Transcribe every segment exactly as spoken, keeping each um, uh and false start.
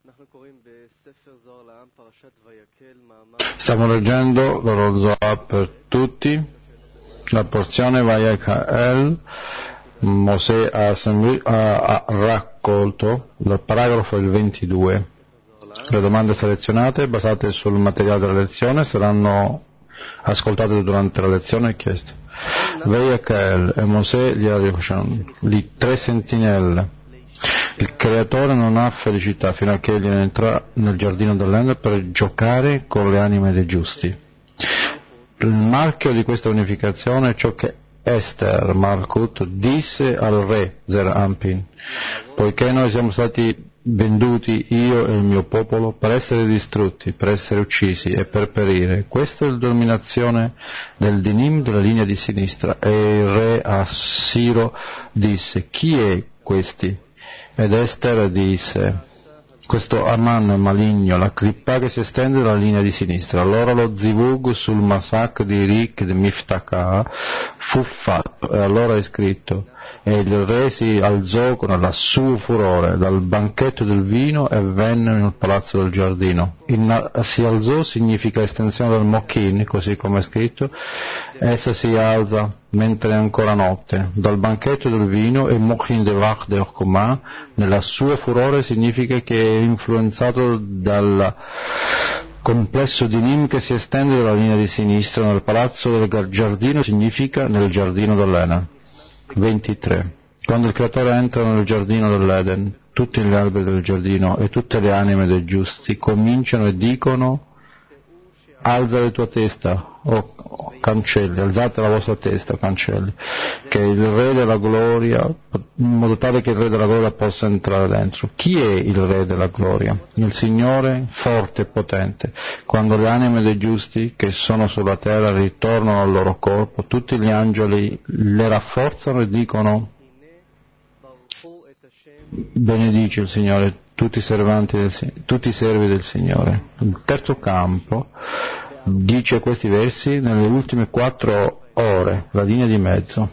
Stiamo leggendo lo Zohar per tutti, la porzione Vayakhel. Mosè ha, ha, ha raccolto dal paragrafo il ventidue. Le domande selezionate basate sul materiale della lezione saranno ascoltate durante la lezione e chieste. Vayakhel e Mosè gli Arishon, le tre sentinelle. Il creatore non ha felicità fino a che egli entra nel giardino dell'Eden per giocare con le anime dei giusti. Il marchio di questa unificazione è ciò che Esther Malkut disse al re Zer-Anpin: poiché noi siamo stati venduti, io e il mio popolo, per essere distrutti, per essere uccisi e per perire. Questa è la dominazione del Dinim della linea di sinistra. E il re Assiro disse: chi è questi? Ed Esther disse: questo Aman maligno, la clippa che si estende dalla linea di sinistra. Allora lo zivug sul massacro di Rik di Miftaka fu fatto, e allora è scritto: e il re si alzò con il suo furore dal banchetto del vino e venne nel palazzo del giardino. Il si alzò significa estensione del Mochin, così come è scritto: essa si alza mentre è ancora notte dal banchetto del vino, e Mochin de Vach de Orkoma nella sua furore significa che è influenzato dal complesso di Nim che si estende dalla linea di sinistra. Nel palazzo del giardino significa nel giardino dell'Eden. ventitré. Quando il creatore entra nel giardino dell'Eden, tutti gli alberi del giardino e tutte le anime dei giusti cominciano e dicono: alza la tua testa, o oh, cancelli, alzate la vostra testa, o cancelli, che il Re della Gloria, in modo tale che il Re della Gloria possa entrare dentro. Chi è il Re della Gloria? Il Signore forte e potente. Quando le anime dei giusti che sono sulla terra ritornano al loro corpo, tutti gli angeli le rafforzano e dicono: benedice il Signore, tutti i servanti del, tutti i servi del Signore. Il terzo campo dice questi versi nelle ultime quattro ore, la linea di mezzo.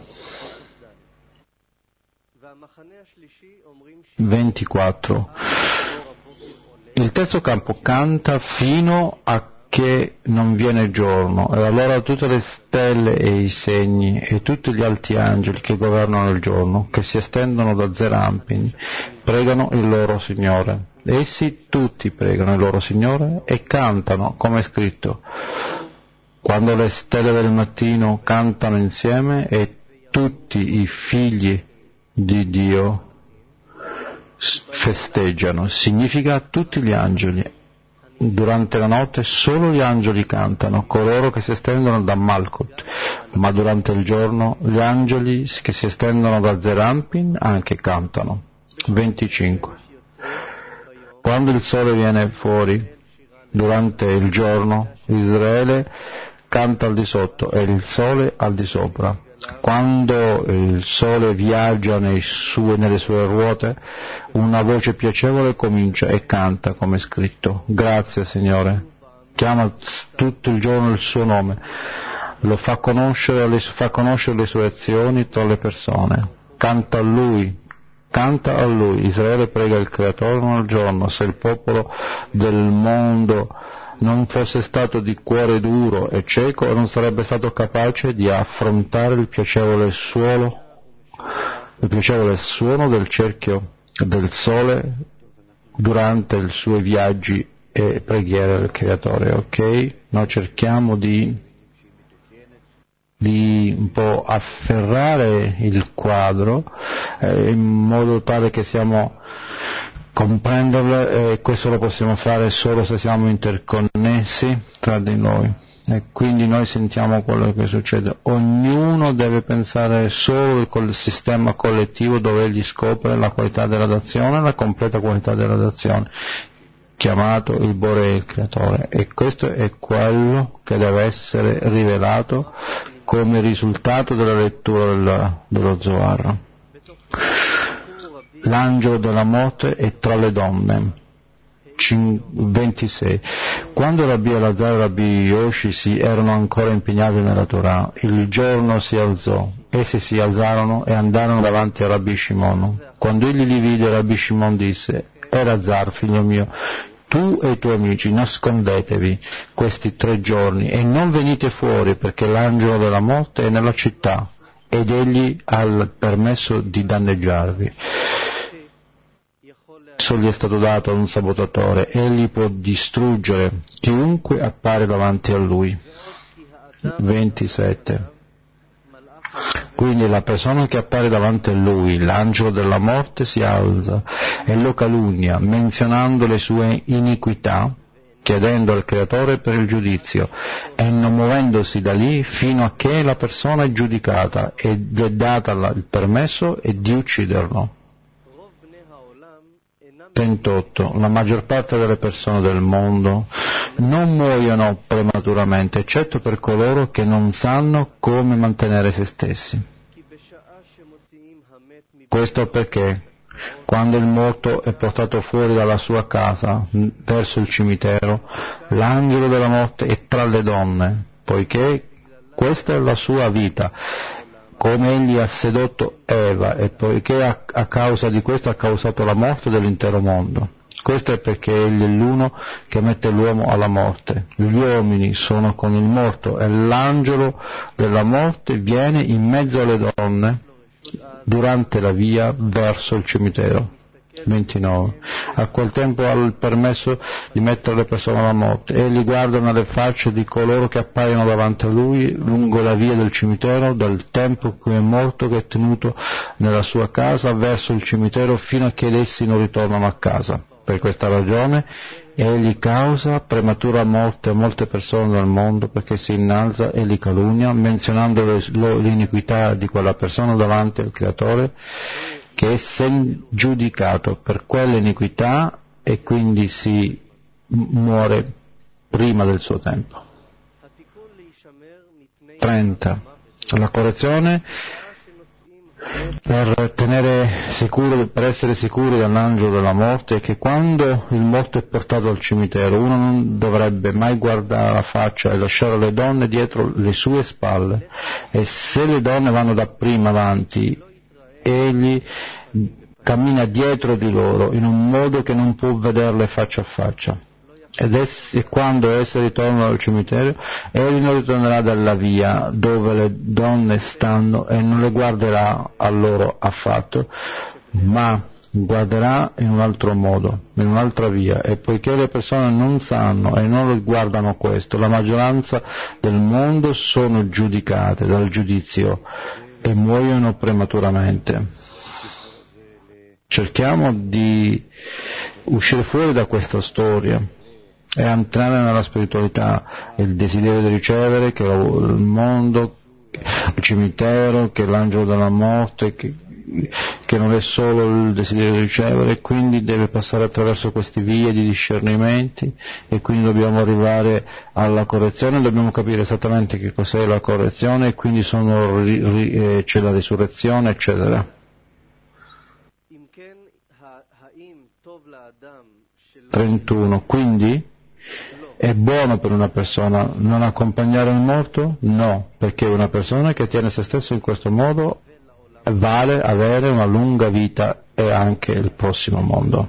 ventiquattro. Il terzo campo canta fino a che non viene giorno, e allora tutte le stelle e i segni e tutti gli alti angeli che governano il giorno, che si estendono da Zer-Anpin, pregano il loro Signore. Essi tutti pregano il loro Signore e cantano, come è scritto: quando le stelle del mattino cantano insieme e tutti i figli di Dio festeggiano, significa tutti gli angeli. Durante la notte solo gli angeli cantano, coloro che si estendono da Malkut, ma durante il giorno gli angeli che si estendono da Zer-Anpin anche cantano. venticinque. Quando il sole viene fuori durante il giorno, Israele canta al di sotto e il sole al di sopra. Quando il sole viaggia nei sue, nelle sue ruote, una voce piacevole comincia e canta, come è scritto: grazie Signore. Chiama tutto il giorno il suo nome, lo fa conoscere, le, fa conoscere le sue azioni tra le persone. Canta a lui, canta a lui. Israele prega il Creatore nel giorno. Se il popolo del mondo non fosse stato di cuore duro e cieco, non sarebbe stato capace di affrontare il piacevole suono, il piacevole suono del cerchio del sole durante i suoi viaggi e preghiere del Creatore. Ok? Noi cerchiamo di, di un po' afferrare il quadro eh, in modo tale che siamo comprenderle, e questo lo possiamo fare solo se siamo interconnessi tra di noi, e quindi noi sentiamo quello che succede. Ognuno deve pensare solo col sistema collettivo dove egli scopre la qualità della dazione, la completa qualità della dazione, chiamato il Bore, il Creatore, e questo è quello che deve essere rivelato come risultato della lettura del, dello Zohar. L'angelo della morte è tra le donne. ventisei. Quando Rabbi Elazar e Rabbi Yoshi si erano ancora impegnati nella Torah, il giorno si alzò. Essi si alzarono e andarono davanti a Rabbi Shimon. Quando egli li vide, Rabbi Shimon disse: Elazar, figlio mio, tu e i tuoi amici nascondetevi questi tre giorni e non venite fuori, perché l'angelo della morte è nella città ed egli ha il permesso di danneggiarvi. Adesso gli è stato dato a un sabotatore, egli può distruggere chiunque appare davanti a lui. ventisette. Quindi la persona che appare davanti a lui, l'angelo della morte, si alza e lo calunnia, menzionando le sue iniquità, chiedendo al creatore per il giudizio e non muovendosi da lì fino a che la persona è giudicata e gli è data il permesso e di ucciderlo. trentotto. La maggior parte delle persone del mondo non muoiono prematuramente, eccetto per coloro che non sanno come mantenere se stessi. Questo perché quando il morto è portato fuori dalla sua casa verso il cimitero, l'angelo della morte è tra le donne, poiché questa è la sua vita, come egli ha sedotto Eva, e poiché a, a causa di questo ha causato la morte dell'intero mondo. Questo è perché egli è l'uno che mette l'uomo alla morte. Gli uomini sono con il morto e l'angelo della morte viene in mezzo alle donne durante la via verso il cimitero. ventinove. A quel tempo ha il permesso di mettere le persone alla morte. Egli guarda nelle facce di coloro che appaiono davanti a lui lungo la via del cimitero, dal tempo in cui è morto, che è tenuto nella sua casa, verso il cimitero, fino a che essi non ritornano a casa. Per questa ragione egli causa prematura morte a molte persone del mondo, perché si innalza e li calunnia, menzionando le, l'iniquità di quella persona davanti al Creatore, che è sen giudicato per quell'iniquità e quindi si muore prima del suo tempo. trenta. La correzione per tenere sicuro, per essere sicuri dall'angelo della morte, è che quando il morto è portato al cimitero uno non dovrebbe mai guardare la faccia e lasciare le donne dietro le sue spalle, e se le donne vanno da prima avanti, egli cammina dietro di loro in un modo che non può vederle faccia a faccia. Ed essi, quando esse ritornano al cimitero, egli non ritornerà dalla via dove le donne stanno e non le guarderà a loro affatto, ma guarderà in un altro modo, in un'altra via. E poiché le persone non sanno e non guardano questo, la maggioranza del mondo sono giudicate dal giudizio e muoiono prematuramente. Cerchiamo di uscire fuori da questa storia e entrare nella spiritualità, il desiderio di ricevere, che il mondo, il cimitero, che l'angelo della morte, che, che non è solo il desiderio di ricevere, quindi deve passare attraverso queste vie di discernimenti, e quindi dobbiamo arrivare alla correzione, dobbiamo capire esattamente che cos'è la correzione, e quindi sono, ri, ri, c'è la risurrezione, eccetera. trentuno. Quindi è buono per una persona non accompagnare il morto? No, perché una persona che tiene se stesso in questo modo vale avere una lunga vita e anche il prossimo mondo.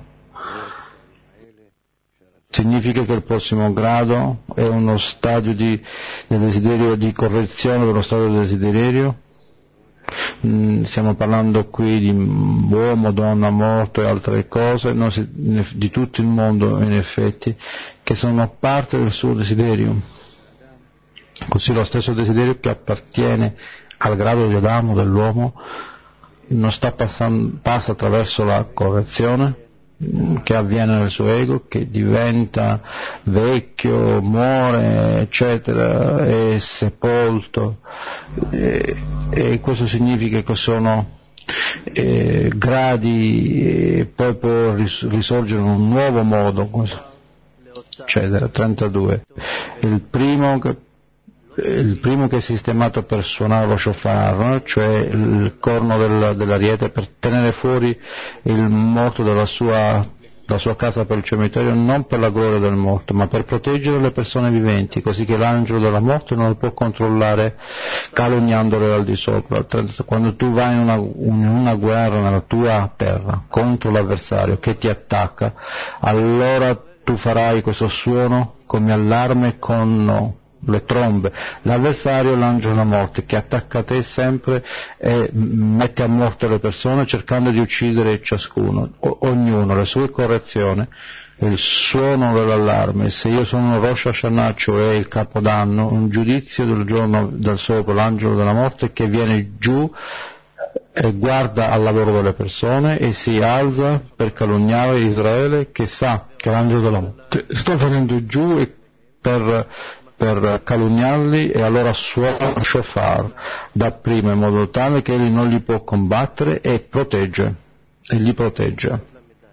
Significa che il prossimo grado è uno stadio di, di desiderio, di correzione dello stato del desiderio. Stiamo parlando qui di uomo, donna, morto e altre cose, no, di tutto il mondo in effetti, che sono parte del suo desiderio. Così lo stesso desiderio che appartiene al grado di Adamo, dell'uomo, non sta passando, passa attraverso la correzione che avviene nel suo ego, che diventa vecchio, muore, eccetera, è sepolto, e, e questo significa che sono eh, gradi, e poi può risorgere in un nuovo modo, eccetera. trentadue. Il primo che il primo che è sistemato per suonare lo shofar, cioè il corno del, dell'ariete, per tenere fuori il morto dalla sua la sua casa per il cimitero non per la gloria del morto, ma per proteggere le persone viventi, così che l'angelo della morte non lo può controllare calunniandole al di sopra. Quando tu vai in una, in una guerra nella tua terra contro l'avversario che ti attacca, allora tu farai questo suono come allarme con le trombe. L'avversario è l'angelo della morte che attacca te sempre e mette a morte le persone cercando di uccidere ciascuno, o, ognuno, le sue correzioni, il suono dell'allarme. Se io sono Rosh Hashanah, cioè il capodanno, un giudizio del giorno del sopra, l'angelo della morte che viene giù e guarda al lavoro delle persone e si alza per calunniare Israele, che sa che l'angelo della morte sta venendo giù e per per calunniarli, e allora suona shofar dapprima in modo tale che egli non li può combattere e protegge, e li protegge.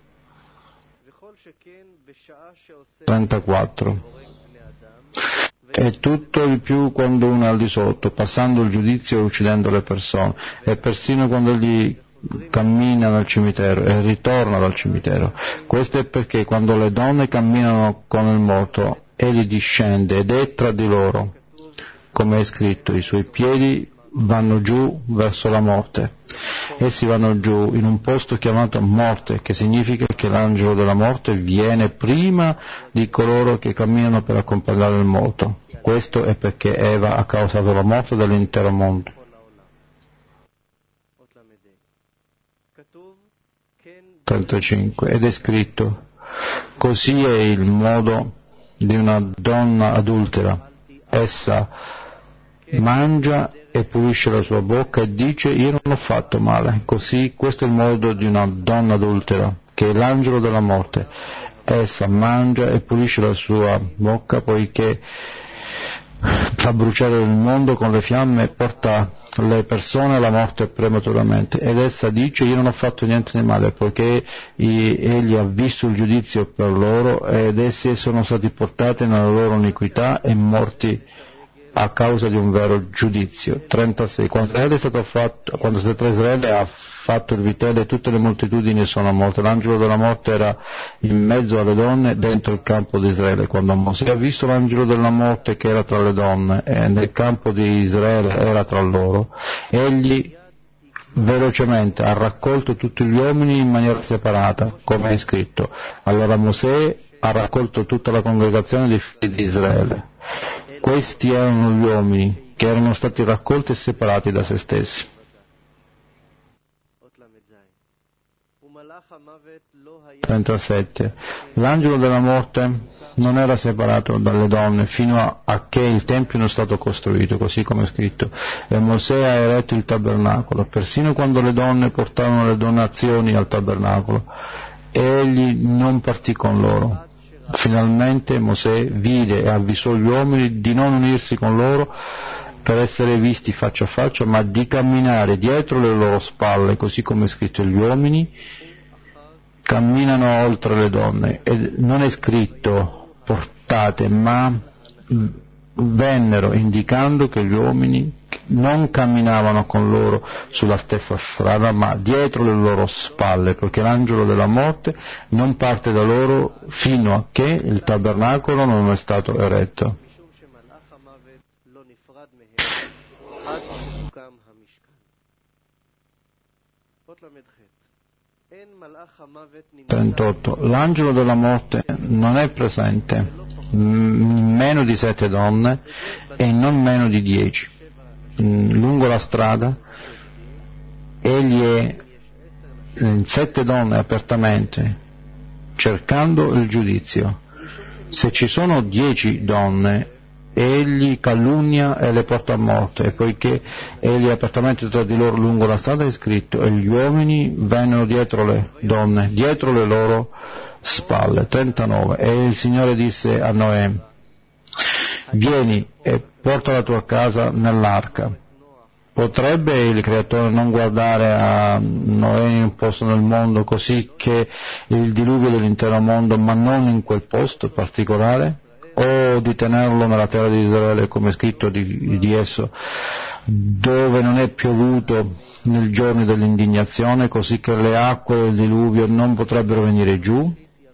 trentaquattro. E tutto il più quando uno è al di sotto, passando il giudizio e uccidendo le persone, e persino quando egli cammina dal cimitero e ritorna dal cimitero. Questo è perché quando le donne camminano con il morto, egli discende ed è tra di loro, come è scritto, i suoi piedi vanno giù verso la morte. Essi vanno giù in un posto chiamato morte, che significa che l'angelo della morte viene prima di coloro che camminano per accompagnare il morto. Questo è perché Eva ha causato la morte dell'intero mondo. trentacinque. Ed è scritto: così è il modo di una donna adultera, essa mangia e pulisce la sua bocca e dice: io non ho fatto male. Così questo è il modo di una donna adultera, che è l'angelo della morte. Essa mangia e pulisce la sua bocca, poiché fa bruciare il mondo con le fiamme e porta le persone alla morte prematuramente. Ed essa dice: io non ho fatto niente di male, poiché egli ha visto il giudizio per loro, ed essi sono stati portati nella loro iniquità e morti a causa di un vero giudizio. trentasei. Quando Israele è stato fatto, quando Israele ha fatto il vitello e tutte le moltitudini sono morte, l'angelo della morte era in mezzo alle donne dentro il campo di Israele. Quando Mosè ha visto l'angelo della morte che era tra le donne e nel campo di Israele era tra loro, egli velocemente ha raccolto tutti gli uomini in maniera separata, come è scritto. Allora Mosè ha raccolto tutta la congregazione dei figli di Israele. Questi erano gli uomini che erano stati raccolti e separati da se stessi. trentasette. L'angelo della morte non era separato dalle donne fino a, a che il Tempio non è stato costruito, così come è scritto. E Mosè ha eretto il tabernacolo, persino quando le donne portarono le donazioni al tabernacolo, egli non partì con loro. Finalmente Mosè vide e avvisò gli uomini di non unirsi con loro per essere visti faccia a faccia, ma di camminare dietro le loro spalle, così come è scritto: gli uomini camminano oltre le donne. E non è scritto portate, ma vennero, indicando che gli uomini non camminavano con loro sulla stessa strada, ma dietro le loro spalle, perché l'angelo della morte non parte da loro fino a che il tabernacolo non è stato eretto. trentotto. L'angelo della morte non è presente in meno di sette donne e non meno di dieci. Lungo la strada egli è in sette donne apertamente cercando il giudizio. Se ci sono dieci donne, egli calunnia e le porta a morte, e poiché egli è apertamente tra di loro lungo la strada, è scritto: e gli uomini vennero dietro le donne, dietro le loro spalle. trentanove. E il Signore disse a Noè: vieni e porta la tua casa nell'arca. Potrebbe il Creatore non guardare a Noè in un posto nel mondo, così che il diluvio dell'intero mondo, ma non in quel posto particolare? O di tenerlo nella terra di Israele, come è scritto di, di esso, dove non è piovuto nei giorni dell'indignazione, così che le acque del diluvio non potrebbero venire giù?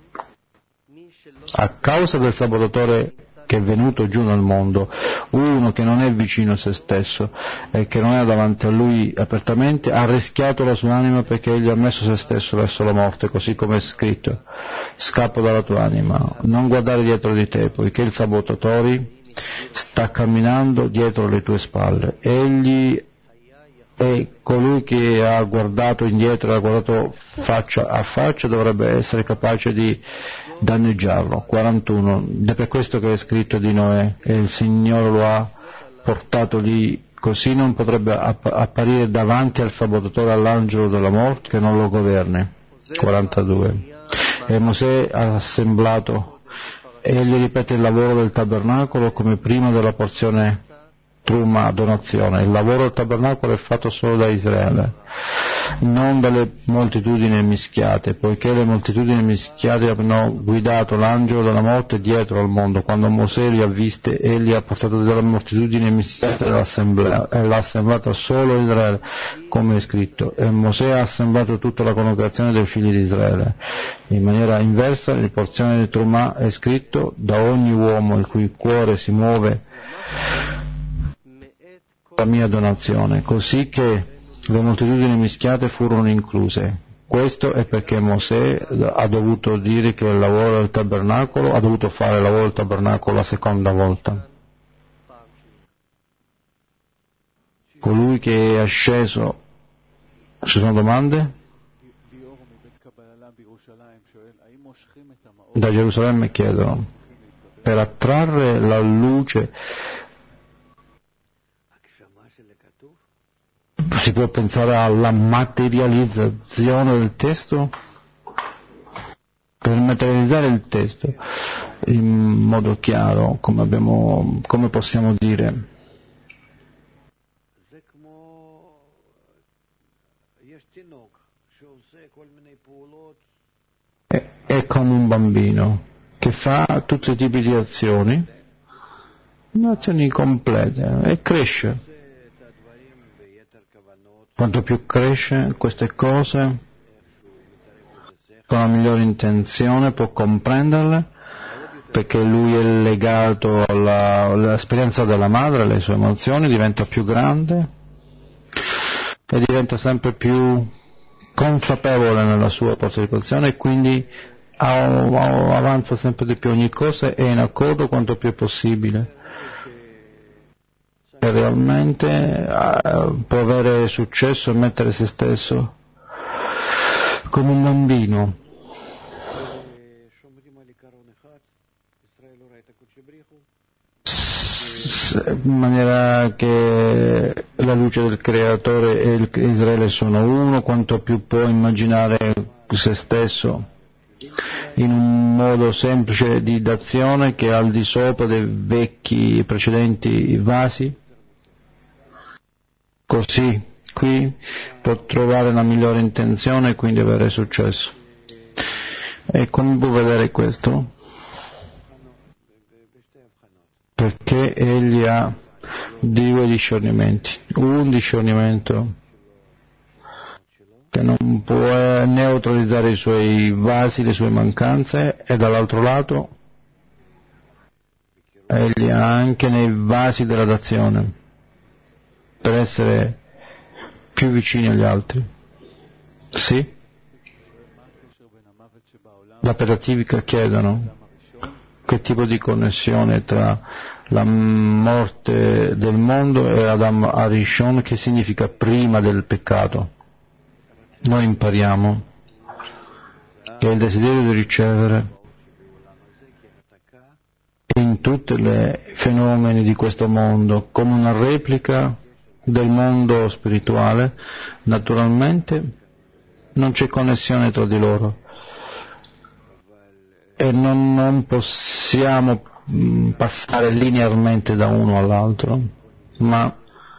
A causa del sabotatore che è venuto giù nel mondo, uno che non è vicino a se stesso e che non è davanti a lui apertamente, ha rischiato la sua anima perché egli ha messo se stesso verso la morte, così come è scritto: scappo dalla tua anima, non guardare dietro di te, poiché il sabotatore sta camminando dietro le tue spalle. Egli è colui che ha guardato indietro, ha guardato faccia a faccia, dovrebbe essere capace di danneggiarlo. quarantuno. Ed è per questo che è scritto di Noè, e il Signore lo ha portato lì, così non potrebbe app- apparire davanti al sabotatore, all'angelo della morte, che non lo governi. quarantadue. E Mosè ha assemblato, e egli ripete il lavoro del tabernacolo come prima della porzione truma, donazione. Il lavoro del tabernacolo è fatto solo da Israele, non dalle moltitudini mischiate, poiché le moltitudini mischiate hanno guidato l'angelo della morte dietro al mondo. Quando Mosè li ha viste, egli ha portato delle moltitudini mischiate e l'ha assemblata solo Israele, come è scritto. E Mosè ha assemblato tutta la congregazione dei figli di Israele. In maniera inversa, nella porzione di Trumà è scritto: da ogni uomo il cui cuore si muove la mia donazione, così che le moltitudini mischiate furono incluse. Questo è perché Mosè ha dovuto dire che il lavoro del tabernacolo, ha dovuto fare il lavoro del tabernacolo la seconda volta. Colui che è asceso, ci sono domande? Da Gerusalemme chiedono, per attrarre la luce, si può pensare alla materializzazione del testo? Per materializzare il testo in modo chiaro, come, abbiamo, come possiamo dire? È, è come un bambino che fa tutti i tipi di azioni, azioni complete, e cresce. Quanto più cresce queste cose, con la migliore intenzione può comprenderle, perché lui è legato alla, all'esperienza della madre, alle sue emozioni, diventa più grande e diventa sempre più consapevole nella sua partecipazione, e quindi avanza sempre di più. Ogni cosa è in accordo quanto più è possibile. E realmente uh, può avere successo e mettere se stesso come un bambino. In maniera che la luce del Creatore e Israele sono uno, quanto più può immaginare se stesso in un modo semplice di d'azione che è al di sopra dei vecchi precedenti vasi. Così qui può trovare la migliore intenzione e quindi avere successo. E come può vedere questo? Perché egli ha due discernimenti. Un discernimento che non può neutralizzare i suoi vasi, le sue mancanze, e dall'altro lato egli ha anche nei vasi della dazione, per essere più vicini agli altri. Sì? La pedagogica chiedono che tipo di connessione tra la morte del mondo e Adam Arishon, che significa prima del peccato. Noi impariamo che il desiderio di ricevere in tutti i fenomeni di questo mondo come una replica del mondo spirituale, naturalmente non c'è connessione tra di loro e non, non possiamo mh, passare linearmente da uno all'altro, ma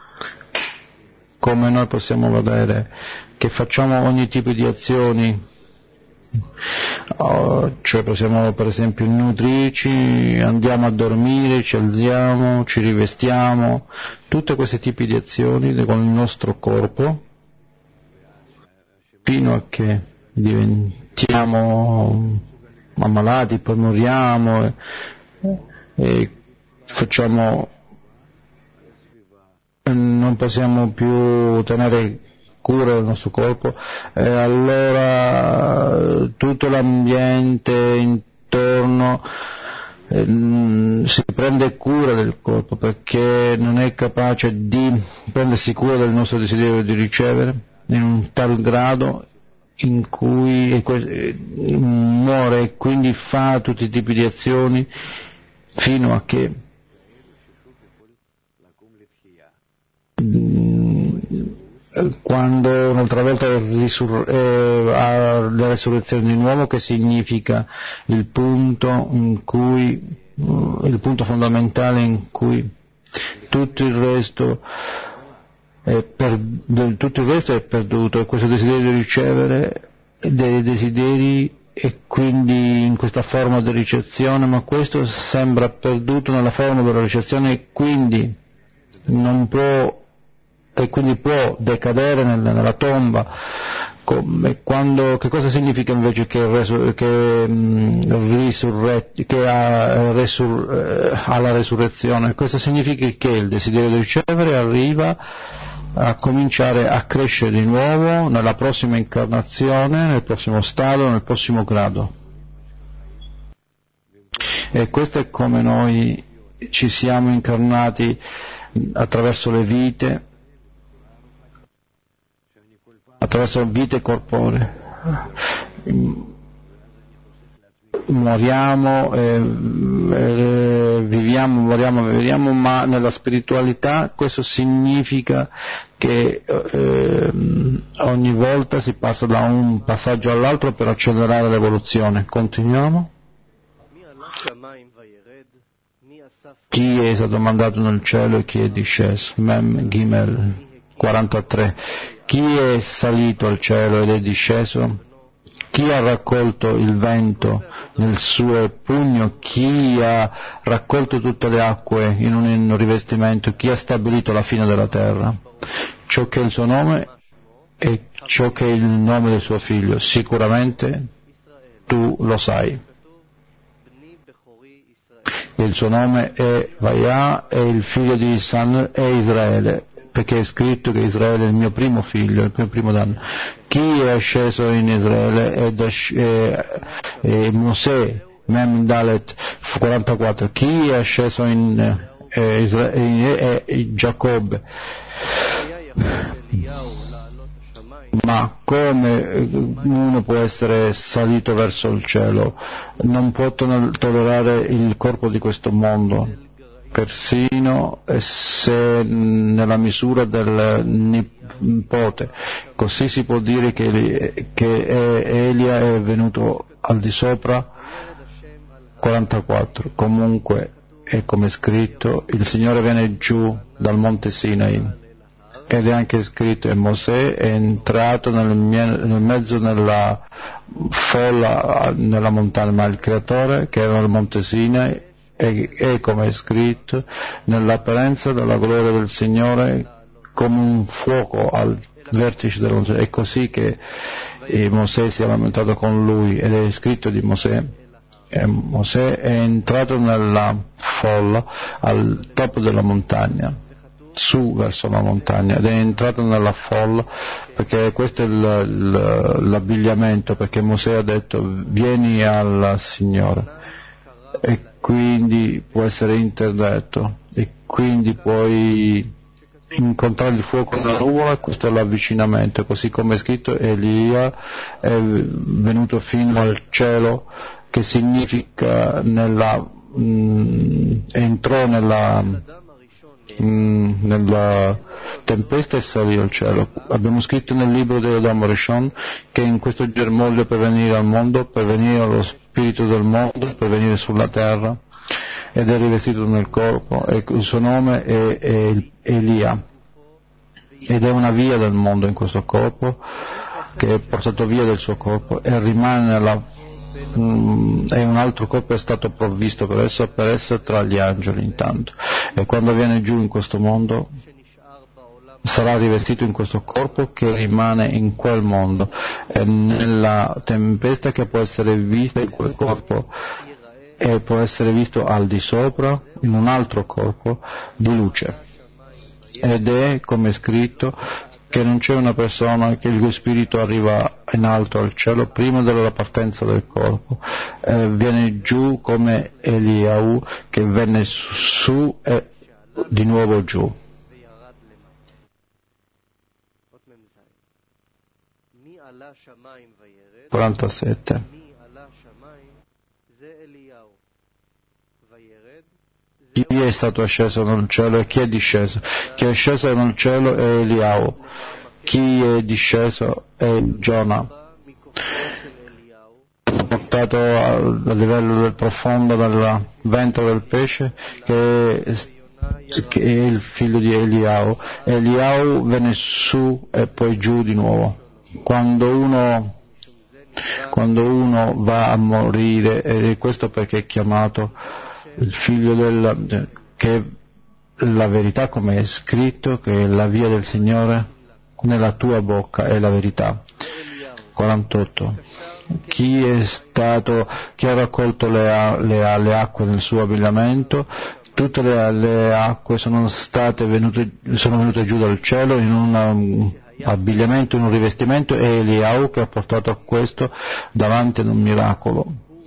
come noi possiamo vedere che facciamo ogni tipo di azioni, oh, cioè possiamo per esempio nutrirci, andiamo a dormire, ci alziamo, ci rivestiamo, tutti questi tipi di azioni con il nostro corpo, fino a che diventiamo ammalati, poi moriamo e, e facciamo, non possiamo più tenere cura del nostro corpo, e allora tutto l'ambiente intorno eh, si prende cura del corpo perché non è capace di prendersi cura del nostro desiderio di ricevere in un tal grado in cui muore e quindi fa tutti i tipi di azioni fino a che quando un'altra volta risur- eh, ha la resurrezione di nuovo, che significa il punto in cui il punto fondamentale in cui tutto il resto è per, tutto il resto è perduto, e questo desiderio di ricevere dei desideri e quindi in questa forma di ricezione, ma questo sembra perduto nella forma della ricezione e quindi non può e quindi può decadere nel, nella tomba. Come, quando, che cosa significa invece che, resur, che, mh, risurret, che ha, resur, eh, ha la resurrezione? Questo significa che il desiderio di ricevere arriva a cominciare a crescere di nuovo nella prossima incarnazione, nel prossimo stato, nel prossimo grado. E questo è come noi ci siamo incarnati attraverso le vite, attraverso vite corporee. Moriamo, eh, eh, viviamo, moriamo, viviamo, ma nella spiritualità questo significa che eh, ogni volta si passa da un passaggio all'altro per accelerare l'evoluzione. Continuiamo. Chi è stato mandato nel cielo e chi è disceso? Mem Gimel quarantatré. Chi è salito al cielo ed è disceso? Chi ha raccolto il vento nel suo pugno? Chi ha raccolto tutte le acque in un rivestimento? Chi ha stabilito la fine della terra? Ciò che è il suo nome e ciò che è il nome del suo figlio, sicuramente tu lo sai. Il suo nome è Vaya e il figlio di San è Israele, perché è scritto che Israele è il mio primo figlio, il mio primo danno. Chi è sceso in Israele è, è, è Mosè, Mem Dalet quarantaquattro. Chi è sceso in è, Israele, è, è Giacobbe. Ma come uno può essere salito verso il cielo? Non può tollerare il corpo di questo mondo, persino se nella misura del nipote. Così si può dire che, che Elia è venuto al di sopra. quarantaquattro. Comunque è come scritto, il Signore viene giù dal monte Sinai. Ed è anche scritto, e Mosè è entrato nel, nel mezzo della folla nella montagna, ma il creatore che era nel monte Sinai è, è come è scritto, nell'apparenza della gloria del Signore come un fuoco al vertice della montagna. È così che eh, Mosè si è lamentato con lui, ed è scritto di Mosè. E Mosè è entrato nella folla al topo della montagna, su verso la montagna, ed è entrato nella folla, perché questo è il, il, l'abbigliamento, perché Mosè ha detto vieni al Signore, e quindi può essere interdetto, e quindi puoi incontrare il fuoco nella nuvola, questo è l'avvicinamento, così come è scritto Elia è venuto fino al cielo, che significa nella, mh, entrò nella nella tempesta e salì al cielo. Abbiamo scritto nel libro di Adam Rishon che in questo germoglio per venire al mondo, per venire allo spirito del mondo, per venire sulla terra, ed è rivestito nel corpo, e il suo nome è, è Elia, ed è una via del mondo in questo corpo, che è portato via del suo corpo e rimane nella Mm, e un altro corpo è stato provvisto per esso, per essere tra gli angeli intanto, e quando viene giù in questo mondo sarà rivestito in questo corpo che rimane in quel mondo, e nella tempesta che può essere vista in quel corpo e può essere visto al di sopra in un altro corpo di luce. Ed è come è scritto che non c'è una persona che il cui spirito arriva in alto al cielo prima della partenza del corpo, eh, viene giù come Eliahu che venne su e di nuovo giù. quarantasette. Chi è stato asceso nel cielo e chi è disceso? Chi è sceso nel cielo è Eliahu. Chi è disceso è Giona, portato a, a livello del profondo del ventre del pesce, che è, che è il figlio di Eliahu. Eliahu venne su e poi giù di nuovo. Quando uno quando uno va a morire, e questo perché è chiamato il figlio del, che la verità, come è scritto, che è la via del Signore nella tua bocca è la verità. quarantotto. Chi è stato, chi ha raccolto le, le, le acque nel suo abbigliamento, tutte le, le acque sono state venute, sono venute giù dal cielo in un abbigliamento, in un rivestimento, e Eliahu che ha portato a questo davanti ad un miracolo.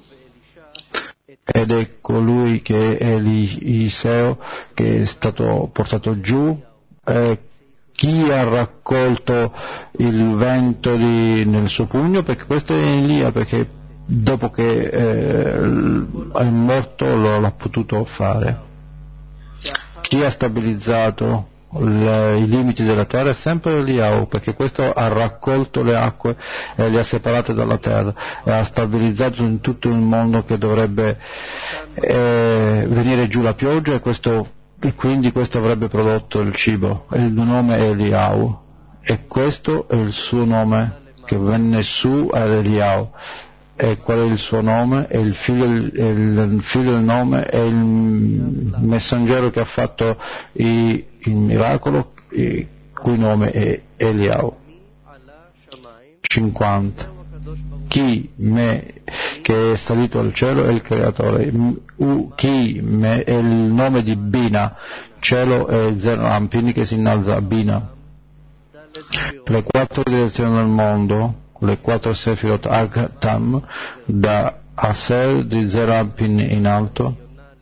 Ed è colui che è Eliseo che è stato portato giù. Eh, chi ha raccolto il vento di, nel suo pugno? Perché questo è Elia, perché dopo che eh, è morto lo, l'ha potuto fare. Chi ha stabilizzato le, i limiti della terra è sempre Eliahu, perché questo ha raccolto le acque e le ha separate dalla terra e ha stabilizzato in tutto il mondo che dovrebbe eh, venire giù la pioggia, e, questo, e quindi questo avrebbe prodotto il cibo. Il nome è Eliahu, e questo è il suo nome che venne su ad Eliahu. E qual è il suo nome? È il figlio, il, il figlio del nome, è il messaggero che ha fatto i, il miracolo, il cui nome è Eliahu. cinquanta. Chi me che è salito al cielo è il creatore. U, chi me è il nome di Bina, cielo è Zerampin che si innalza a Bina. Le quattro direzioni del mondo, le quattro Sefirot Agtam, da Aser di Zerampin in alto,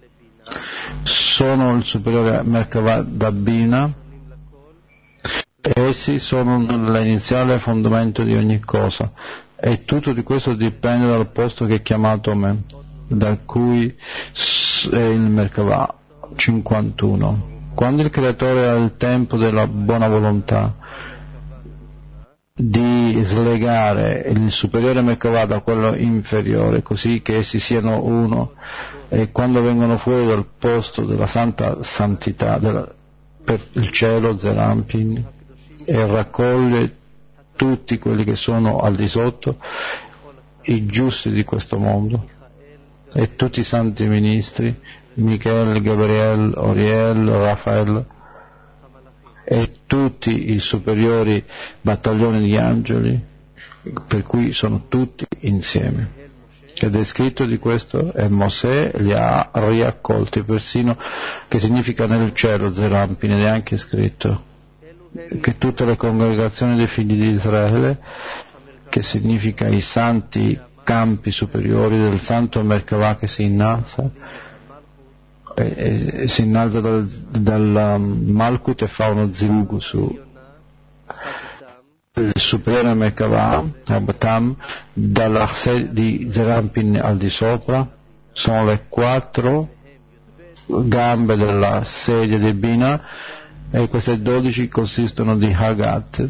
sono il superiore Merkavah da Bina, e essi sono l'iniziale fondamento di ogni cosa, e tutto di questo dipende dal posto che è chiamato me, da cui è il Merkavah. cinquantuno. Quando il creatore ha il tempo della buona volontà di slegare il superiore Merkavah da quello inferiore, così che essi siano uno, e quando vengono fuori dal posto della santa santità della, per il cielo Zerampin, e raccoglie tutti quelli che sono al di sotto, i giusti di questo mondo, e tutti i santi ministri, Michele, Gabriele, Oriel, Rafael, e tutti i superiori battaglioni di angeli, per cui sono tutti insieme. Ed è scritto di questo, e Mosè li ha riaccolti, persino, che significa nel cielo Zerampin, ed è anche scritto che tutte le congregazioni dei figli di Israele, che significa i santi campi superiori del santo Merkavah che si innalza, e, e si innalza dal, dal um, Malkut e fa uno zivug su il superiore Merkavah Abtam, dall'Arse di Zerampin al di sopra, sono le quattro gambe della sedia di Bina, e queste dodici consistono di Hagat.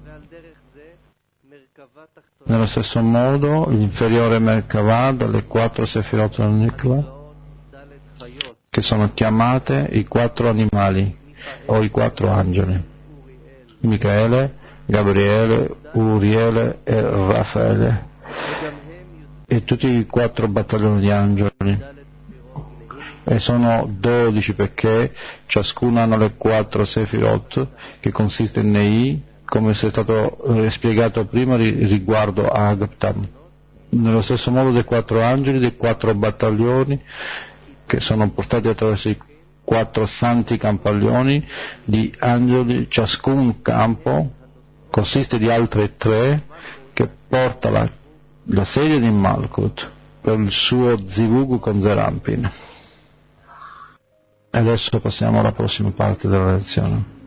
Nello stesso modo l'inferiore Merkavah dalle quattro Sefirot al-Nikva, che sono chiamate i quattro animali o i quattro angeli, Michele, Gabriele, Uriele e Raffaele, e tutti i quattro battaglioni di angeli, e sono dodici perché ciascuno hanno le quattro Sefirot, che consiste in Nei, come è stato spiegato prima riguardo a Agaptam. Nello stesso modo dei quattro angeli, dei quattro battaglioni che sono portati attraverso i quattro santi campaglioni di angeli, ciascun campo consiste di altre tre che porta la, la serie di Malkut per il suo Zivug con Zerampin. E adesso passiamo alla prossima parte della lezione.